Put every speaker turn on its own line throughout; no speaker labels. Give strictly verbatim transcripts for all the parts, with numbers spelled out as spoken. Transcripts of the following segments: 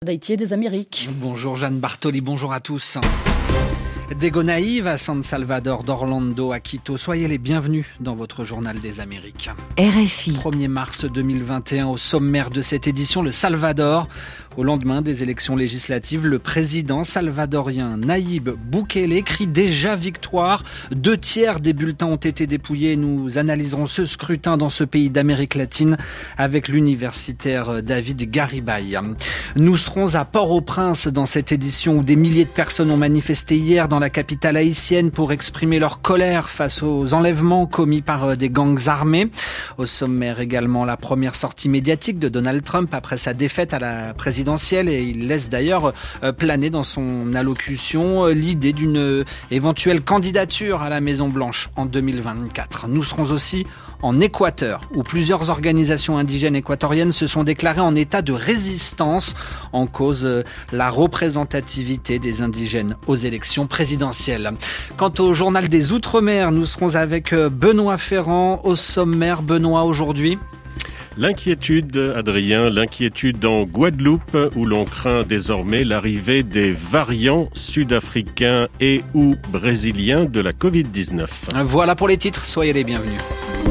d'Haïti et des Amériques.
Bonjour Jeanne Bartoli, bonjour à tous. Des Gonaïves à San Salvador, d'Orlando à Quito, soyez les bienvenus dans votre journal des Amériques.
R F I.
premier mars deux mille vingt et un, au sommaire de cette édition, le Salvador. Au lendemain des élections législatives, le président salvadorien Nayib Bukele crie déjà victoire. Deux tiers des bulletins ont été dépouillés. Nous analyserons ce scrutin dans ce pays d'Amérique latine avec l'universitaire David Garibay. Nous serons à Port-au-Prince dans cette édition où des milliers de personnes ont manifesté hier dans la capitale haïtienne pour exprimer leur colère face aux enlèvements commis par des gangs armés. Au sommaire également la première sortie médiatique de Donald Trump après sa défaite à la présidentielle, et il laisse d'ailleurs planer dans son allocution l'idée d'une éventuelle candidature à la Maison-Blanche en deux mille vingt-quatre. Nous serons aussi en Équateur, où plusieurs organisations indigènes équatoriennes se sont déclarées en état de résistance en cause la représentativité des indigènes aux élections présidentielles. Quant au journal des Outre-mer, nous serons avec Benoît Ferrand. Au sommaire, Benoît, aujourd'hui.
L'inquiétude, Adrien, l'inquiétude en Guadeloupe où l'on craint désormais l'arrivée des variants sud-africains et ou brésiliens de la covid dix-neuf.
Voilà pour les titres, soyez les bienvenus.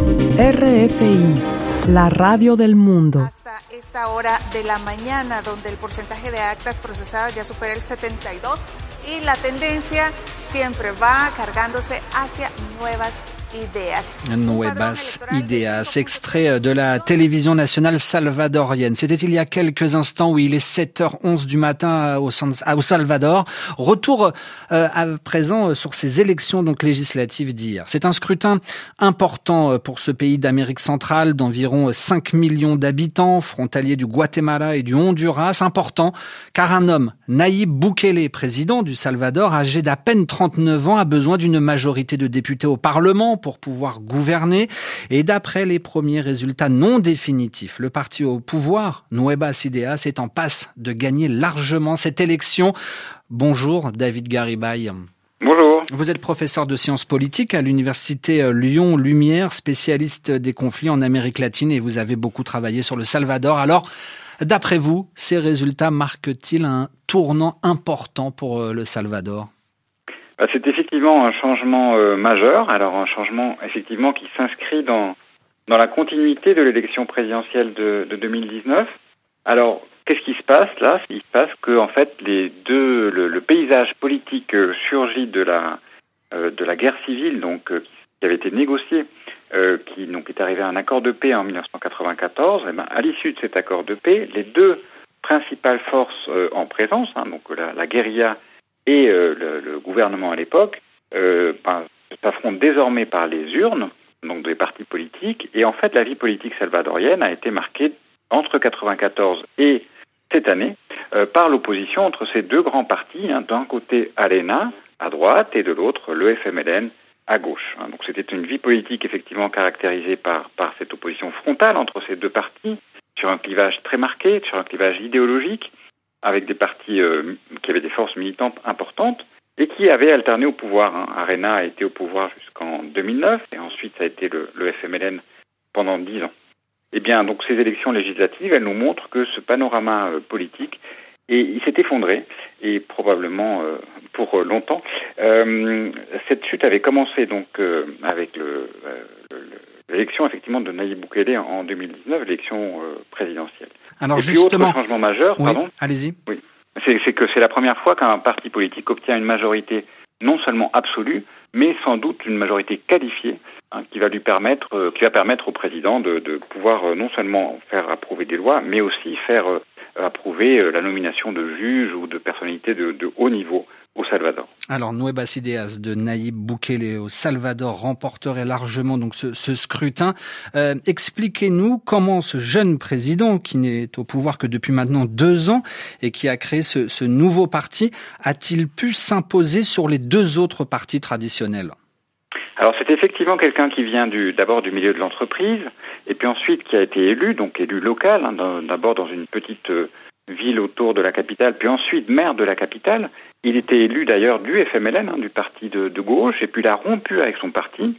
R F I, la radio del mundo.
Hasta esta hora de la mañana, donde el porcentaje de actas procesadas ya supera el setenta y dos y la tendencia siempre va cargándose hacia nuevas Ideas.
Nuevas Ideas, extrait de la télévision nationale salvadorienne. C'était il y a quelques instants, où il est sept heures onze du matin au, au Salvador. Retour euh, à présent sur ces élections donc législatives d'hier. C'est un scrutin important pour ce pays d'Amérique centrale d'environ cinq millions d'habitants, frontalier du Guatemala et du Honduras. Important car un homme, Nayib Bukele, président du Salvador, âgé d'à peine trente-neuf ans, a besoin d'une majorité de députés au Parlement pour pouvoir gouverner. Et d'après les premiers résultats non définitifs, le parti au pouvoir, Nuevas Ideas, est en passe de gagner largement cette élection. Bonjour David Garibay.
Bonjour.
Vous êtes professeur de sciences politiques à l'université Lyon Lumière, spécialiste des conflits en Amérique latine, et vous avez beaucoup travaillé sur le Salvador. Alors, d'après vous, ces résultats marquent-ils un tournant important pour le Salvador ?
C'est effectivement un changement euh, majeur, alors un changement effectivement qui s'inscrit dans dans la continuité de l'élection présidentielle de, de deux mille dix-neuf. Alors, qu'est-ce qui se passe là ? Il se passe que en fait les deux le, le paysage politique euh, surgit de la euh, de la guerre civile, donc euh, qui avait été négociée, euh, qui donc est arrivé à un accord de paix en dix-neuf cent quatre-vingt-quatorze. Et ben à l'issue de cet accord de paix, les deux principales forces euh, en présence, hein, donc la, la guérilla et euh, le, le gouvernement à l'époque euh, ben, s'affrontent désormais par les urnes, donc des partis politiques, et en fait la vie politique salvadorienne a été marquée entre quatre-vingt-quatorze et cette année euh, par l'opposition entre ces deux grands partis, hein, d'un côté Arena à droite et de l'autre le F M L N à gauche. Hein. Donc c'était une vie politique effectivement caractérisée par, par cette opposition frontale entre ces deux partis, sur un clivage très marqué, sur un clivage idéologique, avec des partis euh, qui avaient des forces militantes importantes et qui avaient alterné au pouvoir. Hein. Arena a été au pouvoir jusqu'en deux mille neuf et ensuite ça a été le, le F M L N pendant dix ans. Eh bien, donc ces élections législatives, elles nous montrent que ce panorama euh, politique, et il s'est effondré, et probablement euh, pour longtemps. Euh, cette chute avait commencé donc euh, avec le, euh, le, l'élection effectivement de Nayib Bukele en deux mille dix-neuf, l'élection euh, présidentielle.
Alors
et puis
justement,
autre changement majeur,
oui,
pardon.
Allez-y.
Oui, c'est, c'est que c'est la première fois qu'un parti politique obtient une majorité non seulement absolue, mais sans doute une majorité qualifiée, hein, qui va lui permettre, euh, qui va permettre au président de, de pouvoir euh, non seulement faire approuver des lois, mais aussi faire euh, approuver euh, la nomination de juges ou de personnalités de, de haut niveau au Salvador.
Alors, Nuevas Ideas de Nayib Bukele au Salvador remporterait largement donc ce, ce scrutin. Euh, expliquez-nous comment ce jeune président, qui n'est au pouvoir que depuis maintenant deux ans et qui a créé ce, ce nouveau parti, a-t-il pu s'imposer sur les deux autres partis traditionnels ?
Alors c'est effectivement quelqu'un qui vient du, d'abord du milieu de l'entreprise et puis ensuite qui a été élu, donc élu local, hein, dans, d'abord dans une petite euh, ville autour de la capitale, puis ensuite maire de la capitale. Il était élu d'ailleurs du F M L N, hein, du parti de, de gauche, et puis il a rompu avec son parti.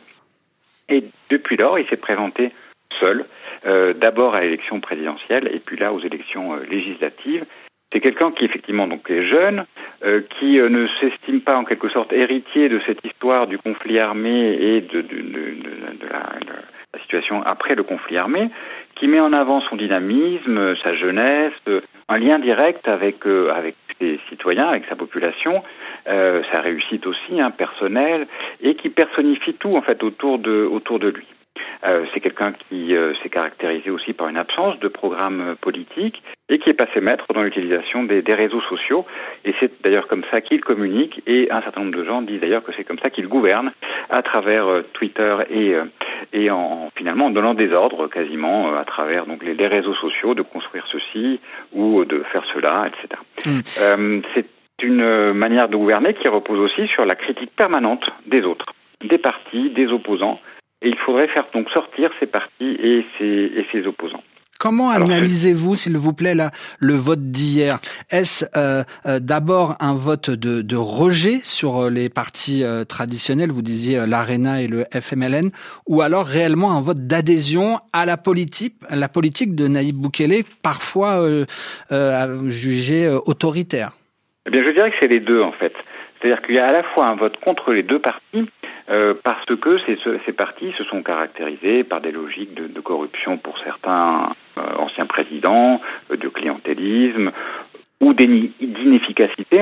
Et depuis lors, il s'est présenté seul, euh, d'abord à l'élection présidentielle et puis là aux élections euh, législatives. C'est quelqu'un qui effectivement donc est jeune, euh, qui euh, ne s'estime pas en quelque sorte héritier de cette histoire du conflit armé et de, de, de, de, de, la, de la situation après le conflit armé, qui met en avant son dynamisme, sa jeunesse, euh, un lien direct avec euh, avec ses citoyens, avec sa population, euh, sa réussite aussi hein, personnelle, et qui personnifie tout en fait autour de autour de lui. Euh, c'est quelqu'un qui euh, s'est caractérisé aussi par une absence de programme politique et qui est passé maître dans l'utilisation des, des réseaux sociaux. Et c'est d'ailleurs comme ça qu'il communique, et un certain nombre de gens disent d'ailleurs que c'est comme ça qu'il gouverne, à travers euh, Twitter et, euh, et en finalement en donnant des ordres quasiment euh, à travers donc les, les réseaux sociaux de construire ceci ou de faire cela, et cetera. Mmh. Euh, c'est une manière de gouverner qui repose aussi sur la critique permanente des autres, des partis, des opposants. Et il faudrait faire donc sortir ces partis et ces, et ces opposants.
Comment Alors, analysez-vous, s'il vous plaît, là, le vote d'hier ? Est-ce euh, euh, d'abord un vote de, de rejet sur les partis euh, traditionnels, vous disiez euh, l'Arena et le F M L N, ou alors réellement un vote d'adhésion à la politique, la politique de Nayib Boukele, parfois euh, euh, jugée euh, autoritaire ?
Eh bien, je dirais que c'est les deux, en fait. C'est-à-dire qu'il y a à la fois un vote contre les deux partis, euh, parce que ces, ces partis se sont caractérisés par des logiques de, de corruption pour certains euh, anciens présidents, euh, de clientélisme ou d'inefficacité,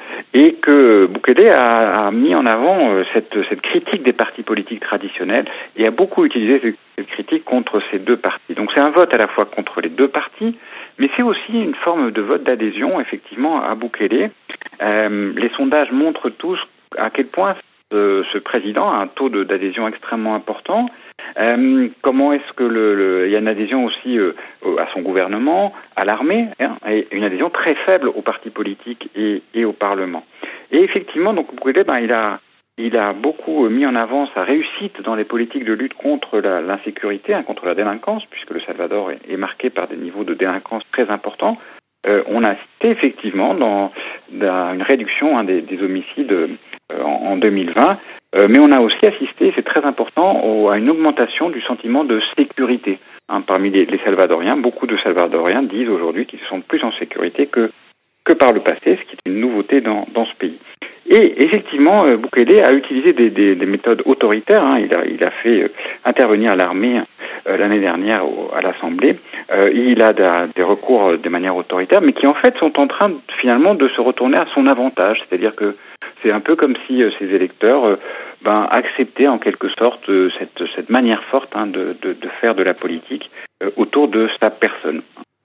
et que Boukele a, a mis en avant euh, cette, cette critique des partis politiques traditionnels et a beaucoup utilisé cette, cette critique contre ces deux partis. Donc c'est un vote à la fois contre les deux partis, mais c'est aussi une forme de vote d'adhésion, effectivement, à Boukele. Euh, les sondages montrent tous à quel point ce, ce président a un taux de, d'adhésion extrêmement important. Euh, comment est-ce que le, le, il y a une adhésion aussi euh, à son gouvernement, à l'armée, hein, et une adhésion très faible aux partis politiques et, et au Parlement. Et effectivement, donc Boukele, ben, il a il a beaucoup mis en avant sa réussite dans les politiques de lutte contre la, l'insécurité, hein, contre la délinquance, puisque le Salvador est, est marqué par des niveaux de délinquance très importants. Euh, on a assisté effectivement dans, dans une réduction hein, des, des homicides euh, en, en deux mille vingt, euh, mais on a aussi assisté, c'est très important, au, à une augmentation du sentiment de sécurité. Hein, parmi les, les Salvadoriens, beaucoup de Salvadoriens disent aujourd'hui qu'ils se sentent plus en sécurité que, que par le passé, ce qui est une nouveauté dans, dans ce pays. Et effectivement, euh, Boukele a utilisé des, des, des méthodes autoritaires. Hein. Il a, il a fait euh, intervenir l'armée euh, l'année dernière au, à l'Assemblée. Euh, il a da, des recours euh, de manière autoritaire, mais qui en fait sont en train finalement de se retourner à son avantage. C'est-à-dire que c'est un peu comme si euh, ses électeurs euh, ben, acceptaient en quelque sorte euh, cette, cette manière forte hein, de, de, de faire de la politique euh, autour de sa personne.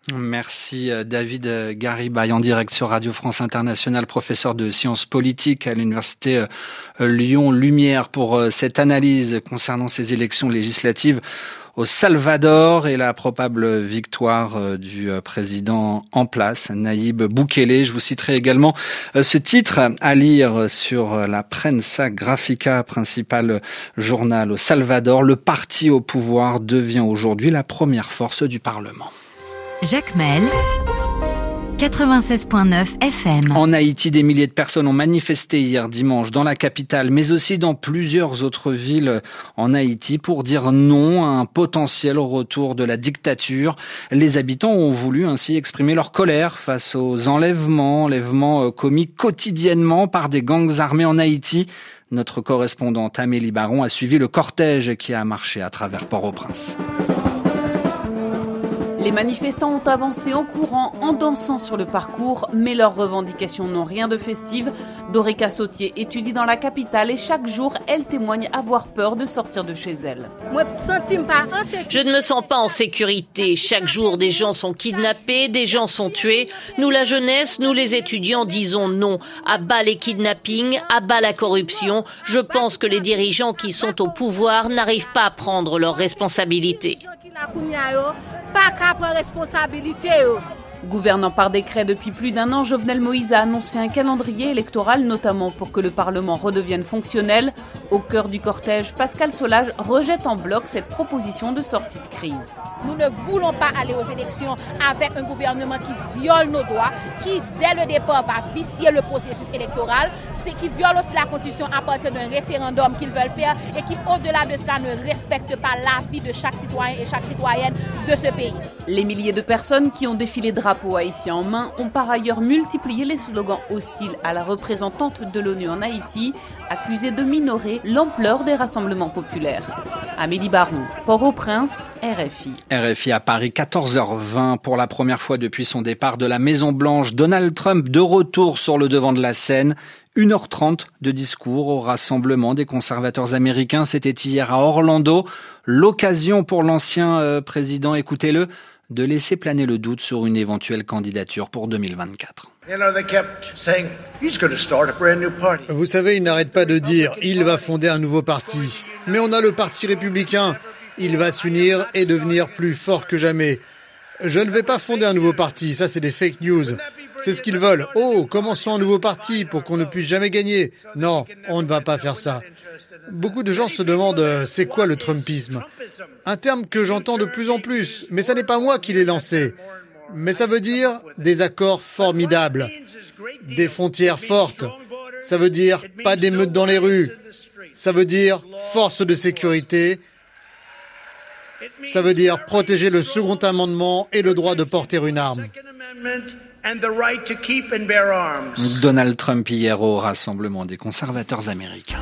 Merci David Garibay, en direct sur Radio France Internationale, professeur de sciences politiques à l'université Lyon Lumière, pour cette analyse concernant ces élections législatives au Salvador et la probable victoire du président en place, Nayib Boukele. Je vous citerai également ce titre à lire sur la Prensa Gráfica, principal journal au Salvador. Le parti au pouvoir devient aujourd'hui la première force du Parlement.
Jacmel, quatre-vingt-seize point neuf F M.
En Haïti, des milliers de personnes ont manifesté hier dimanche dans la capitale, mais aussi dans plusieurs autres villes en Haïti pour dire non à un potentiel retour de la dictature. Les habitants ont voulu ainsi exprimer leur colère face aux enlèvements, enlèvements commis quotidiennement par des gangs armés en Haïti. Notre correspondante Amélie Baron a suivi le cortège qui a marché à travers Port-au-Prince.
Les manifestants ont avancé en courant, en dansant sur le parcours, mais leurs revendications n'ont rien de festive. Dorica Sautier étudie dans la capitale et chaque jour, elle témoigne avoir peur de sortir de chez elle.
Je ne me sens pas en sécurité. Chaque jour, des gens sont kidnappés, des gens sont tués. Nous, la jeunesse, nous les étudiants, disons non. À bas les kidnappings, à bas la corruption. Je pense que les dirigeants qui sont au pouvoir n'arrivent pas à prendre leurs responsabilités.
Gouvernant par décret depuis plus d'un an, Jovenel Moïse a annoncé un calendrier électoral, notamment pour que le Parlement redevienne fonctionnel. Au cœur du cortège, Pascal Solage rejette en bloc cette proposition de sortie de crise.
Nous ne voulons pas aller aux élections avec un gouvernement qui viole nos droits, qui dès le départ va vicier le processus électoral, c'est qui viole aussi la Constitution à partir d'un référendum qu'ils veulent faire et qui, au-delà de cela, ne respecte pas la vie de chaque citoyen et chaque citoyenne de ce pays.
Les milliers de personnes qui ont défilé drapeau haïtien en main ont par ailleurs multiplié les slogans hostiles à la représentante de l'ONU en Haïti, accusée de minorer l'ampleur des rassemblements populaires. Amélie Baron, Port-au-Prince, R F I.
R F I à Paris, quatorze heures vingt. Pour la première fois depuis son départ de la Maison-Blanche, Donald Trump de retour sur le devant de la scène. une heure trente de discours au rassemblement des conservateurs américains. C'était hier à Orlando. L'occasion pour l'ancien euh, président, écoutez-le, de laisser planer le doute sur une éventuelle candidature pour deux mille vingt-quatre.
Vous savez, il n'arrête pas de dire « il va fonder un nouveau parti ». Mais on a le parti républicain. Il va s'unir et devenir plus fort que jamais. Je ne vais pas fonder un nouveau parti, ça c'est des fake news. C'est ce qu'ils veulent. Oh, commençons un nouveau parti pour qu'on ne puisse jamais gagner. Non, on ne va pas faire ça. Beaucoup de gens se demandent c'est quoi le Trumpisme ? Un terme que j'entends de plus en plus, mais ça n'est pas moi qui l'ai lancé. Mais ça veut dire des accords formidables, des frontières fortes. Ça veut dire pas d'émeutes dans les rues. Ça veut dire force de sécurité. Ça veut dire protéger le second amendement et le droit de porter une arme.
Donald Trump hier au rassemblement des conservateurs américains.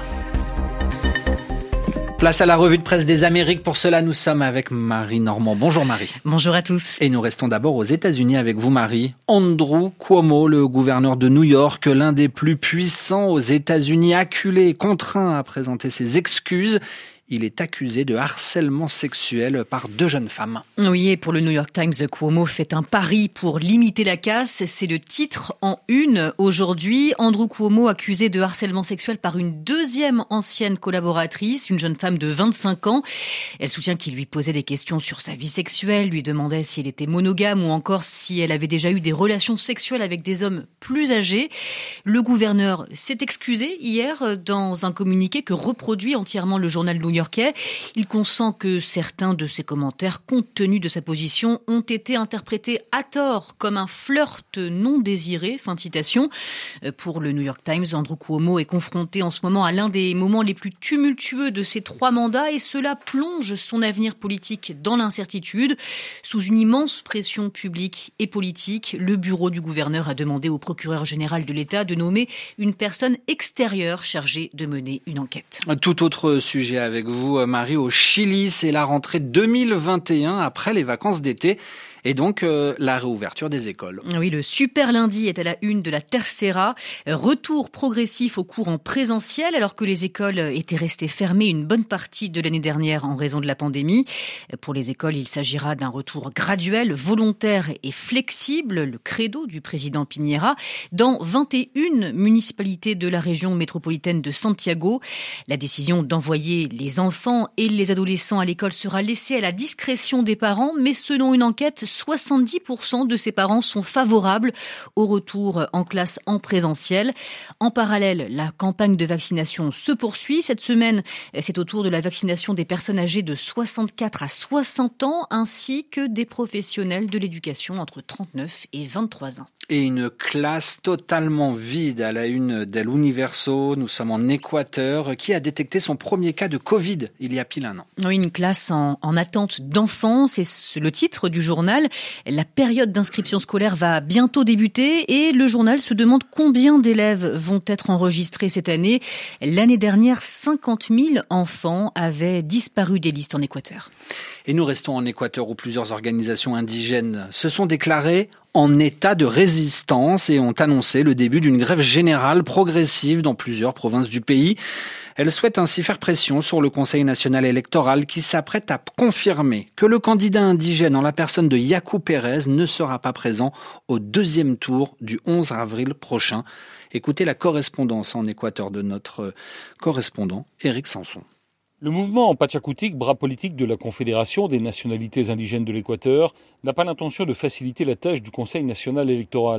Place à la revue de presse des Amériques. Pour cela, nous sommes avec Marie Normand. Bonjour Marie.
Bonjour à tous.
Et nous restons d'abord aux États-Unis avec vous Marie. Andrew Cuomo, le gouverneur de New York, l'un des plus puissants aux États-Unis, acculé et contraint à présenter ses excuses. Il est accusé de harcèlement sexuel par deux jeunes femmes.
Oui, et pour le New York Times, Cuomo fait un pari pour limiter la casse. C'est le titre en une aujourd'hui. Andrew Cuomo accusé de harcèlement sexuel par une deuxième ancienne collaboratrice, une jeune femme de vingt-cinq ans. Elle soutient qu'il lui posait des questions sur sa vie sexuelle, lui demandait si elle était monogame ou encore si elle avait déjà eu des relations sexuelles avec des hommes plus âgés. Le gouverneur s'est excusé hier dans un communiqué que reproduit entièrement le journal New Yorkais. Il consent que certains de ses commentaires, compte tenu de sa position, ont été interprétés à tort comme un flirt non désiré. Fin de citation. Pour le New York Times, Andrew Cuomo est confronté en ce moment à l'un des moments les plus tumultueux de ses trois mandats et cela plonge son avenir politique dans l'incertitude. Sous une immense pression publique et politique, le bureau du gouverneur a demandé au procureur général de l'État de nommer une personne extérieure chargée de mener une enquête.
Tout autre sujet avec vous, Marie. Au Chili, c'est la rentrée deux mille vingt et un après les vacances d'été. Et donc, euh, la réouverture des écoles.
Oui, le super lundi est à la une de la Tercera. Retour progressif aux cours en présentiel, alors que les écoles étaient restées fermées une bonne partie de l'année dernière en raison de la pandémie. Pour les écoles, il s'agira d'un retour graduel, volontaire et flexible, le credo du président Piñera, dans vingt et une municipalités de la région métropolitaine de Santiago. La décision d'envoyer les enfants et les adolescents à l'école sera laissée à la discrétion des parents, mais selon une enquête, soixante-dix pour cent de ses parents sont favorables au retour en classe en présentiel. En parallèle, la campagne de vaccination se poursuit. Cette semaine, c'est au tour de la vaccination des personnes âgées de soixante-quatre à soixante ans, ainsi que des professionnels de l'éducation entre trente-neuf et vingt-trois ans.
Et une classe totalement vide à la une d'El Universo. Nous sommes en Équateur, qui a détecté son premier cas de Covid il y a pile un an.
Oui, une classe en, en attente d'enfants, c'est le titre du journal. La période d'inscription scolaire va bientôt débuter et le journal se demande combien d'élèves vont être enregistrés cette année. L'année dernière, cinquante mille enfants avaient disparu des listes en Équateur.
Et nous restons en Équateur où plusieurs organisations indigènes se sont déclarées en état de résistance et ont annoncé le début d'une grève générale progressive dans plusieurs provinces du pays. Elles souhaitent ainsi faire pression sur le Conseil national électoral qui s'apprête à confirmer que le candidat indigène en la personne de Yacu Pérez ne sera pas présent au deuxième tour du onze avril prochain. Écoutez la correspondance en Équateur de notre correspondant Éric Sanson.
Le mouvement Pachakutik, bras politique de la Confédération des nationalités indigènes de l'Équateur, n'a pas l'intention de faciliter la tâche du Conseil national électoral.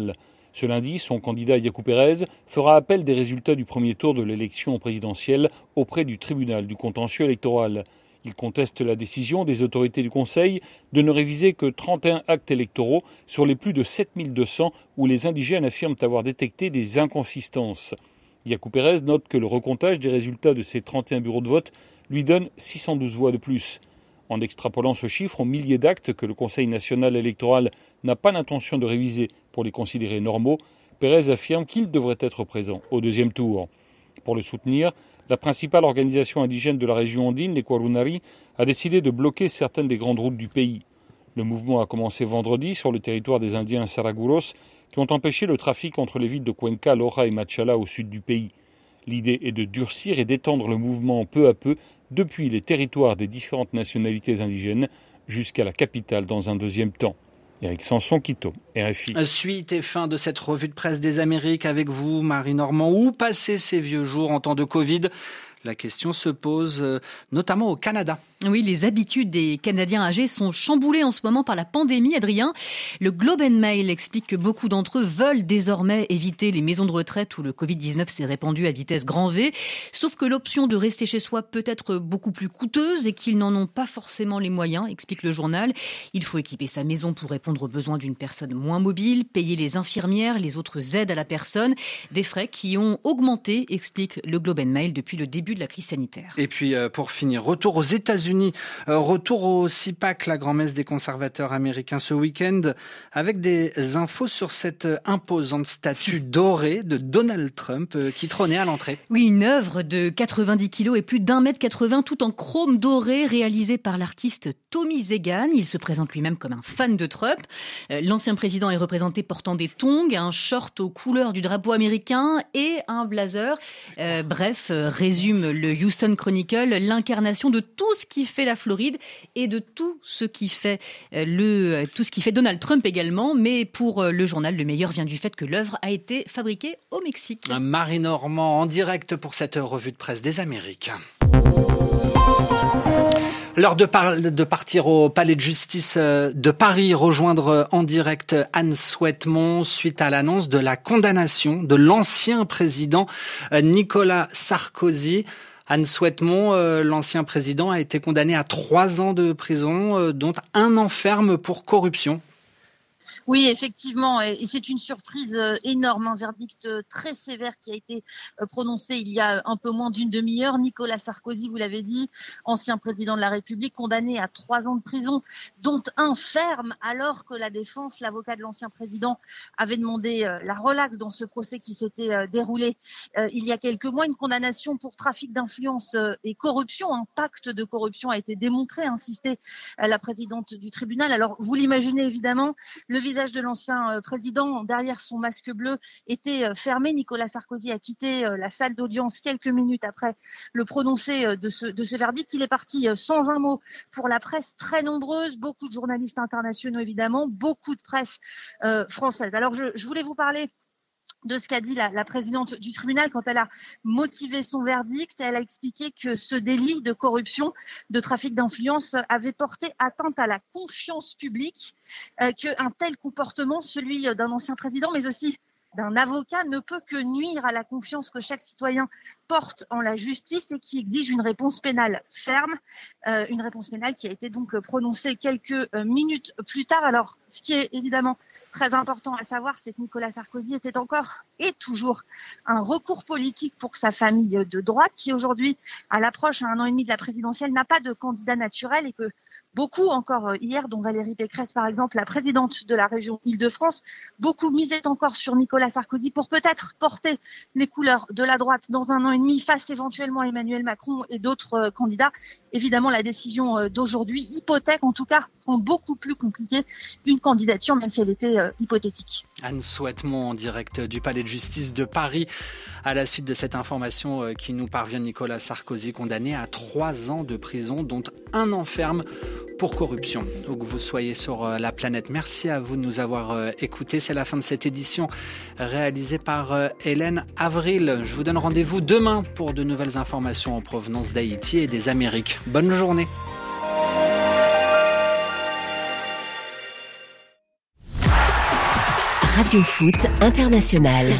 Ce lundi, son candidat Yaku Pérez fera appel des résultats du premier tour de l'élection présidentielle auprès du tribunal du contentieux électoral. Il conteste la décision des autorités du Conseil de ne réviser que trente et un actes électoraux sur les plus de sept mille deux cents où les indigènes affirment avoir détecté des inconsistances. Yaku Pérez note que le recomptage des résultats de ces trente et un bureaux de vote lui donne six cent douze voix de plus. En extrapolant ce chiffre aux milliers d'actes que le Conseil national électoral n'a pas l'intention de réviser pour les considérer normaux, Pérez affirme qu'il devrait être présent au deuxième tour. Pour le soutenir, la principale organisation indigène de la région andine, les Quarunari, a décidé de bloquer certaines des grandes routes du pays. Le mouvement a commencé vendredi sur le territoire des Indiens Saraguros, qui ont empêché le trafic entre les villes de Cuenca, Loja et Machala au sud du pays. L'idée est de durcir et d'étendre le mouvement peu à peu depuis les territoires des différentes nationalités indigènes jusqu'à la capitale dans un deuxième temps. Éric Sanson, Quito, R F I.
Suite et fin de cette revue de presse des Amériques avec vous, Marie Normand. Où passer ces vieux jours en temps de Covid ? La question se pose euh, notamment au Canada.
Oui, les habitudes des Canadiens âgés sont chamboulées en ce moment par la pandémie, Adrien. Le Globe and Mail explique que beaucoup d'entre eux veulent désormais éviter les maisons de retraite où le covid dix-neuf s'est répandu à vitesse grand V. Sauf que l'option de rester chez soi peut être beaucoup plus coûteuse et qu'ils n'en ont pas forcément les moyens, explique le journal. Il faut équiper sa maison pour répondre aux besoins d'une personne moins mobile, payer les infirmières, les autres aides à la personne. Des frais qui ont augmenté, explique le Globe and Mail depuis le début de la crise sanitaire.
Et puis euh, pour finir, retour aux États-Unis, euh, retour au C PAC, la grand-messe des conservateurs américains ce week-end, avec des infos sur cette imposante statue dorée de Donald Trump euh, qui trônait à l'entrée.
Oui, une œuvre de quatre-vingt-dix kilos et plus d'un mètre quatre-vingts, tout en chrome doré, réalisée par l'artiste Tommy Zegan. Il se présente lui-même comme un fan de Trump. Euh, l'ancien président est représenté portant des tongs, un short aux couleurs du drapeau américain et un blazer. Euh, bref, euh, résume le Houston Chronicle, l'incarnation de tout ce qui fait la Floride et de tout ce qui fait le tout ce qui fait Donald Trump également. Mais pour le journal, le meilleur vient du fait que l'œuvre a été fabriquée au Mexique.
Marie Normand en direct pour cette revue de presse des Amériques. L'heure de, par- de partir au Palais de Justice de Paris, rejoindre en direct Anne Souhaitemont suite à l'annonce de la condamnation de l'ancien président Nicolas Sarkozy. Anne Souhaitemont, euh, l'ancien président, a été condamné à trois ans de prison, euh, dont un an ferme pour corruption.
Oui, effectivement, et c'est une surprise énorme, un verdict très sévère qui a été prononcé il y a un peu moins d'une demi-heure. Nicolas Sarkozy, vous l'avez dit, ancien président de la République, condamné à trois ans de prison, dont un ferme, alors que la défense, l'avocat de l'ancien président, avait demandé la relaxe dans ce procès qui s'était déroulé il y a quelques mois. Une condamnation pour trafic d'influence et corruption, un pacte de corruption a été démontré, a insisté la présidente du tribunal. Alors, vous l'imaginez évidemment, le visage de l'ancien président, derrière son masque bleu, était fermé. Nicolas Sarkozy a quitté la salle d'audience quelques minutes après le prononcé de ce, de ce verdict. Il est parti sans un mot pour la presse très nombreuse, beaucoup de journalistes internationaux évidemment, beaucoup de presse euh, française. Alors je, je voulais vous parler de ce qu'a dit la, la présidente du tribunal quand elle a motivé son verdict. Elle a expliqué que ce délit de corruption, de trafic d'influence avait porté atteinte à la confiance publique, euh, qu'un tel comportement, celui d'un ancien président, mais aussi d'un avocat, ne peut que nuire à la confiance que chaque citoyen porte en la justice et qui exige une réponse pénale ferme, euh, une réponse pénale qui a été donc prononcée quelques minutes plus tard. Alors, ce qui est évidemment très important à savoir, c'est que Nicolas Sarkozy était encore et toujours un recours politique pour sa famille de droite qui aujourd'hui, à l'approche à un an et demi de la présidentielle, n'a pas de candidat naturel et que beaucoup, encore hier, dont Valérie Pécresse par exemple, la présidente de la région Île-de-France, beaucoup misaient encore sur Nicolas Sarkozy pour peut-être porter les couleurs de la droite dans un an et demi face éventuellement à Emmanuel Macron et d'autres candidats. Évidemment, la décision d'aujourd'hui hypothèque, en tout cas, rend beaucoup plus compliqué une candidature, même si elle était euh, hypothétique.
Anne Souhaitemont en direct du Palais de Justice de Paris. À la suite de cette information euh, qui nous parvient, Nicolas Sarkozy condamné à trois ans de prison, dont un an ferme pour corruption. Où que vous soyez sur euh, la planète, merci à vous de nous avoir euh, écoutés. C'est la fin de cette édition réalisée par euh, Hélène Avril. Je vous donne rendez-vous demain pour de nouvelles informations en provenance d'Haïti et des Amériques. Bonne journée.
Radio Foot International.